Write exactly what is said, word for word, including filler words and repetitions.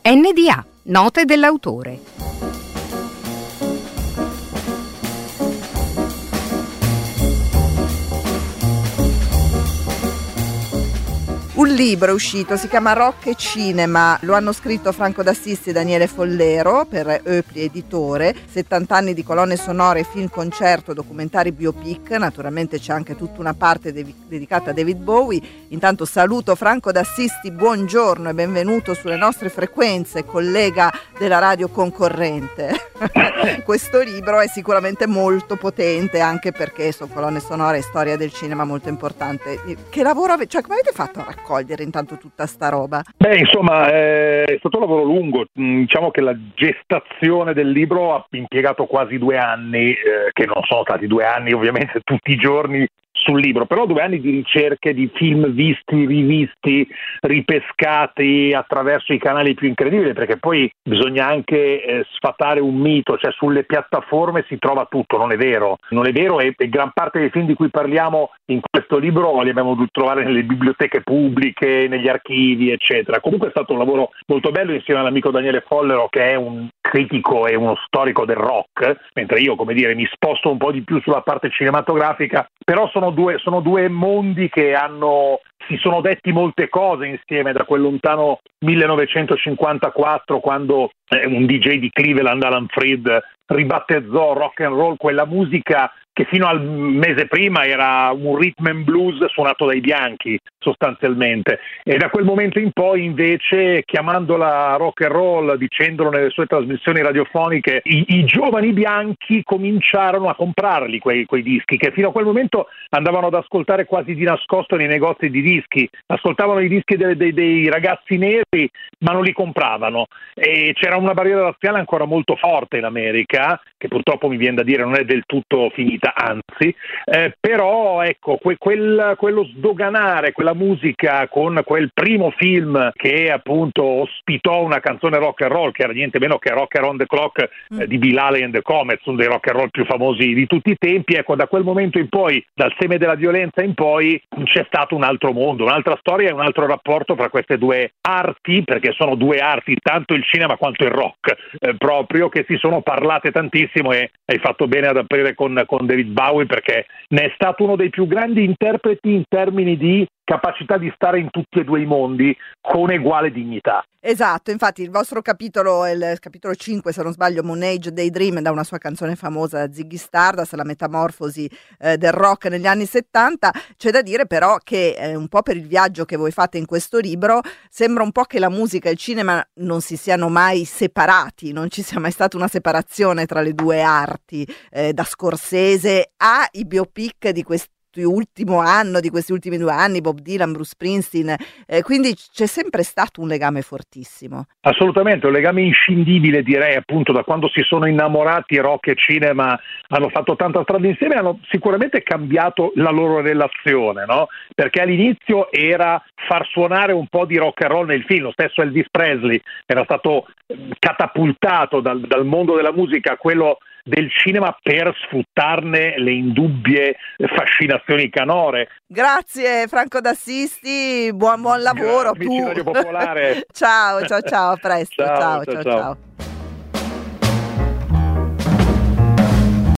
N D A, note dell'autore. Un libro è uscito, si chiama Rock e Cinema, lo hanno scritto Franco D'Assisti e Daniele Follero per Oepli Editore, settanta anni di colonne sonore, film concerto, documentari biopic, naturalmente c'è anche tutta una parte de- dedicata a David Bowie. Intanto saluto Franco D'Assisti, buongiorno e benvenuto sulle nostre frequenze, collega della radio concorrente. Questo libro è sicuramente molto potente anche perché sono colonne sonore e storia del cinema molto importante. Che lavoro avete, cioè come avete fatto a raccogliere intanto tutta sta roba? Beh, insomma, è stato un lavoro lungo. Diciamo che la gestazione del libro ha impiegato quasi due anni, eh, che non sono stati due anni ovviamente tutti i giorni sul libro, però due anni di ricerche di film visti, rivisti, ripescati attraverso i canali più incredibili, perché poi bisogna anche eh, sfatare un mito, cioè sulle piattaforme si trova tutto, non è vero, non è vero e, e gran parte dei film di cui parliamo in questo libro li abbiamo dovuti trovare nelle biblioteche pubbliche, negli archivi, eccetera. Comunque è stato un lavoro molto bello insieme all'amico Daniele Follero, che è un critico e uno storico del rock, mentre io, come dire, mi sposto un po' di più sulla parte cinematografica, però sono due, sono due mondi che hanno, si sono detti molte cose insieme da quel lontano millenovecentocinquantaquattro, quando eh, un D J di Cleveland, Alan Freed, ribattezzò rock and roll, quella musica che fino al mese prima era un rhythm and blues suonato dai bianchi sostanzialmente, e da quel momento in poi invece, chiamandola rock and roll, dicendolo nelle sue trasmissioni radiofoniche, i, i giovani bianchi cominciarono a comprarli quei, quei dischi che fino a quel momento andavano ad ascoltare quasi di nascosto nei negozi di dischi, ascoltavano i dischi dei, dei, dei ragazzi neri ma non li compravano, e c'era una barriera razziale ancora molto forte in America, che purtroppo mi viene da dire non è del tutto finita, anzi, eh, però ecco que- quel, quello sdoganare quella musica con quel primo film che appunto ospitò una canzone rock and roll che era niente meno che Rock Around the Clock eh, di Bill Haley and the Comets, uno dei rock and roll più famosi di tutti i tempi. Ecco, da quel momento in poi, dal seme della violenza in poi, c'è stato un altro mondo, un'altra storia e un altro rapporto tra queste due arti, perché sono due arti, tanto il cinema quanto il rock, eh, proprio, che si sono parlate tantissimo, e hai fatto bene ad aprire con, con David Bowie, perché ne è stato uno dei più grandi interpreti in termini di capacità di stare in tutti e due i mondi con uguale dignità. Esatto, infatti il vostro capitolo è il capitolo cinque, se non sbaglio, Moon Age Daydream, da una sua canzone famosa, Ziggy Stardust, la metamorfosi eh, del rock negli anni settanta. C'è da dire però che eh, un po' per il viaggio che voi fate in questo libro sembra un po' che la musica e il cinema non si siano mai separati, non ci sia mai stata una separazione tra le due arti, eh, da Scorsese ai biopic di questi ultimo anno, di questi ultimi due anni, Bob Dylan, Bruce Springsteen, eh, quindi c'è sempre stato un legame fortissimo. Assolutamente, un legame inscindibile, direi, appunto, da quando si sono innamorati rock e cinema, hanno fatto tanta strada insieme, hanno sicuramente cambiato la loro relazione, no? Perché all'inizio era far suonare un po' di rock and roll nel film, lo stesso Elvis Presley era stato catapultato dal, dal mondo della musica a quello del cinema per sfruttarne le indubbie fascinazioni canore. Grazie Franco D'Assisti, buon buon lavoro. Amici Radio Popolare. Ciao, ciao, ciao, a presto. Ciao, ciao, ciao, ciao. ciao. ciao.